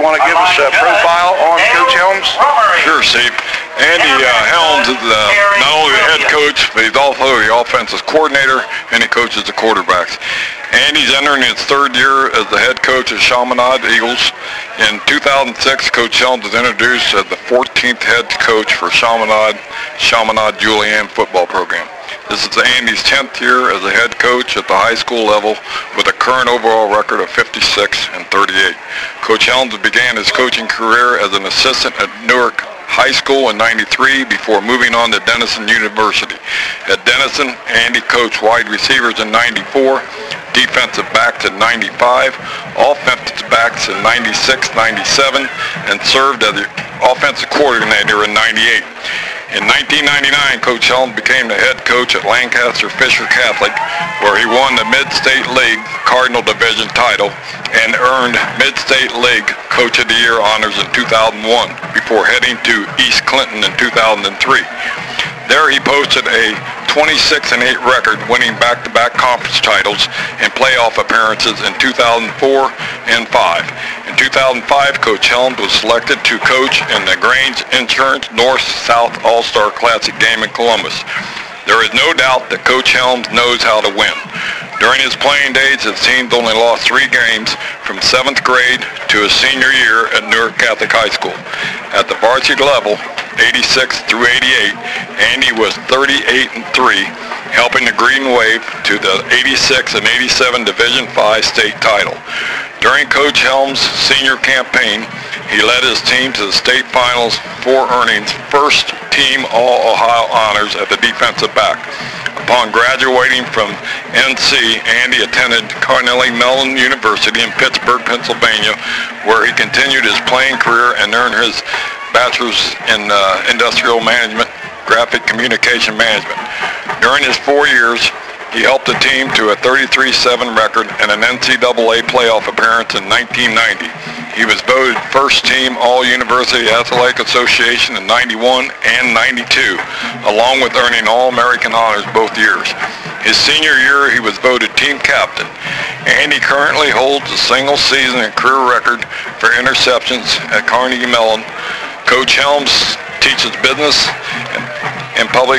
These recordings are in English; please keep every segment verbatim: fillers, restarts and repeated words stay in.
want to give us a profile on Coach Helms? Sure, Steve. Andy uh, Helms is uh, not only the head coach, but he's also the offensive coordinator, and he coaches the quarterbacks. Andy's entering his third year as the head coach of Chaminade Eagles. In two thousand six, Coach Helms was introduced as the fourteenth head coach for Chaminade, Chaminade Julienne football program. This is Andy's tenth year as a head coach at the high school level with a current overall record of fifty-six and thirty-eight. Coach Helms began his coaching career as an assistant at Newark High School in ninety-three before moving on to Denison University. At Denison, Andy coached wide receivers in ninety-four, defensive backs in ninety-five, offensive backs in ninety-six, ninety-seven, and served as the offensive coordinator in ninety-eight. In nineteen ninety-nine, Coach Helms became the head coach at Lancaster Fisher Catholic, where he won the Mid-State League Cardinal Division title and earned Mid-State League Coach of the Year honors in two thousand one before heading to East Clinton in two thousand three. There he posted a twenty-six and eight record, winning back-to-back conference titles and playoff appearances in two thousand four and five. In two thousand five, Coach Helms was selected to coach in the Grange Insurance North-South All-Star Classic game in Columbus. There is no doubt that Coach Helms knows how to win. During his playing days, his teams only lost three games from seventh grade to his senior year at Newark Catholic High School. At the varsity level, eighty-six through eighty-eight, Andy was thirty-eight and three, helping the Green Wave to the eighty-six and eighty-seven Division five state title. During Coach Helms' senior campaign, he led his team to the state finals for earning first team All-Ohio honors at the defensive back. Upon graduating from N C, Andy attended Carnegie Mellon University in Pittsburgh, Pennsylvania, where he continued his playing career and earned his bachelor's in uh, industrial management, graphic communication management. During his four years, he helped the team to a thirty-three seven record and an N C double A playoff appearance in nineteen ninety. He was voted first team All-University Athletic Association in ninety-one and ninety-two, along with earning All-American honors both years. His senior year, he was voted team captain. Andy currently holds a single season and career record for interceptions at Carnegie Mellon. Coach Helms teaches business and, and public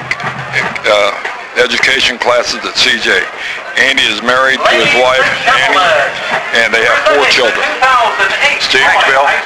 uh, education classes at C J. Andy is married to his wife, Annie, and they have four children. Steve, Bill?